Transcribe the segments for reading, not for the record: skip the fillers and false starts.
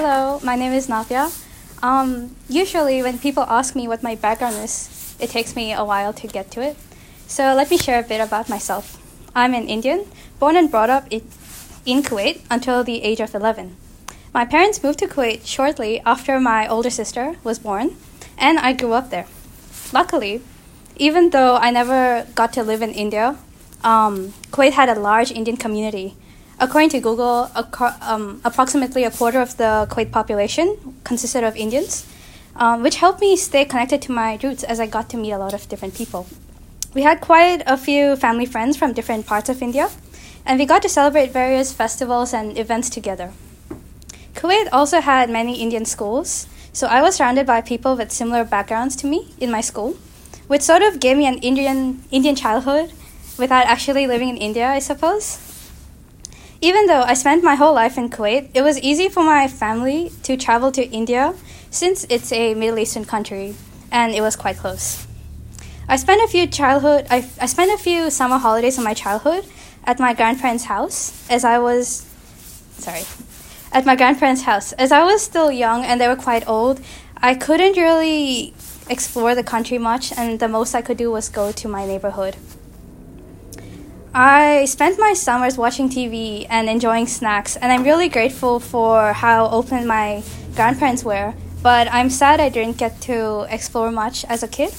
Hello, my name is Navya. Usually, when people ask me what my background is, it takes me a while to get to it. So, let me share a bit about myself. I'm an Indian, born and brought up in Kuwait until the age of 11. My parents moved to Kuwait shortly after my older sister was born, and I grew up there. Luckily, even though I never got to live in India, Kuwait had a large Indian community. According to Google, approximately a quarter of the Kuwait population consisted of Indians, which helped me stay connected to my roots as I got to meet a lot of different people. We had quite a few family friends from different parts of India, and we got to celebrate various festivals and events together. Kuwait also had many Indian schools, so I was surrounded by people with similar backgrounds to me in my school, which sort of gave me an Indian childhood without actually living in India, I suppose. Even though I spent my whole life in Kuwait, it was easy for my family to travel to India since it's a Middle Eastern country, and it was quite close. I spent a few summer holidays in my childhood at my grandparents' house as I was still young and they were quite old. I couldn't really explore the country much, and the most I could do was go to my neighborhood. I spent my summers watching TV and enjoying snacks, and I'm really grateful for how open my grandparents were, but I'm sad I didn't get to explore much as a kid.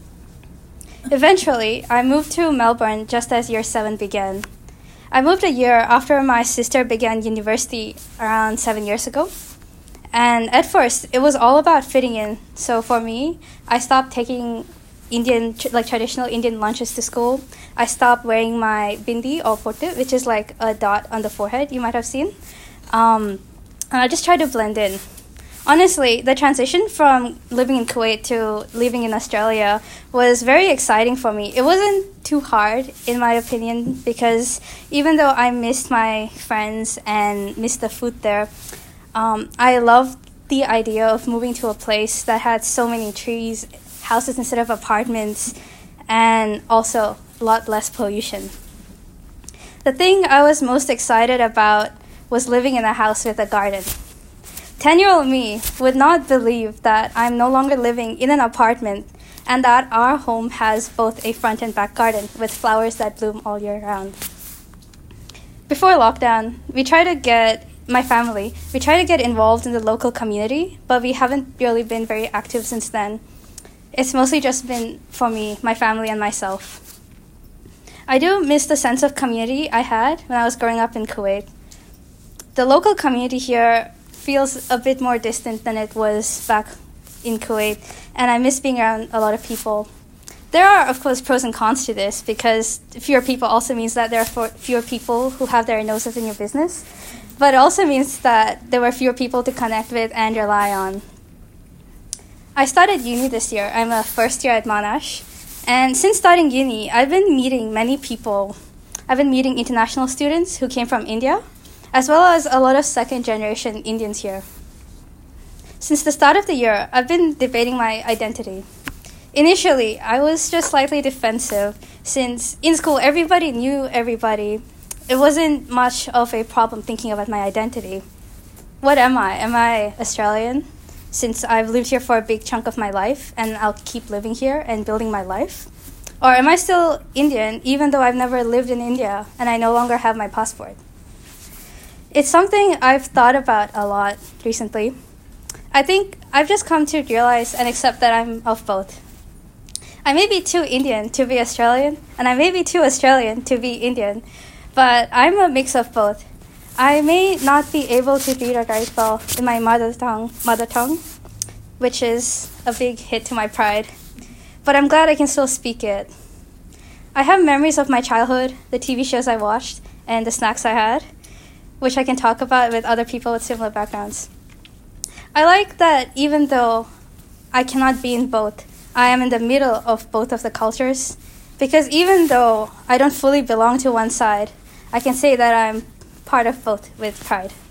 Eventually, I moved to Melbourne just as year 7 began. I moved a year after my sister began university around 7 years ago. And at first, it was all about fitting in. So for me, I stopped taking traditional Indian lunches to school. I stopped wearing my bindi or potte, which is like a dot on the forehead you might have seen. And I just tried to blend in. Honestly, the transition from living in Kuwait to living in Australia was very exciting for me. It wasn't too hard, in my opinion, because even though I missed my friends and missed the food there, I loved the idea of moving to a place that had so many trees, houses instead of apartments, and also a lot less pollution. The thing I was most excited about was living in a house with a garden. 10-year-old me would not believe that I'm no longer living in an apartment and that our home has both a front and back garden with flowers that bloom all year round. Before lockdown, we tried to get involved in the local community, but we haven't really been very active since then. It's mostly just been for me, my family, and myself. I do miss the sense of community I had when I was growing up in Kuwait. The local community here feels a bit more distant than it was back in Kuwait, and I miss being around a lot of people. There are, of course, pros and cons to this, because fewer people also means that there are fewer people who have their noses in your business, but it also means that there were fewer people to connect with and rely on. I started uni this year. I'm a first year at Monash, and since starting uni, I've been meeting many people. I've been meeting international students who came from India, as well as a lot of second-generation Indians here. Since the start of the year, I've been debating my identity. Initially, I was just slightly defensive, since in school everybody knew everybody. It wasn't much of a problem thinking about my identity. What am I? Am I Australian, since I've lived here for a big chunk of my life and I'll keep living here and building my life? Or am I still Indian, even though I've never lived in India and I no longer have my passport? It's something I've thought about a lot recently. I think I've just come to realize and accept that I'm of both. I may be too Indian to be Australian, and I may be too Australian to be Indian, but I'm a mix of both. I may not be able to read or write well in my mother tongue, which is a big hit to my pride, but I'm glad I can still speak it. I have memories of my childhood, the TV shows I watched, and the snacks I had, which I can talk about with other people with similar backgrounds. I like that even though I cannot be in both, I am in the middle of both of the cultures, because even though I don't fully belong to one side, I can say that I'm part of both with pride.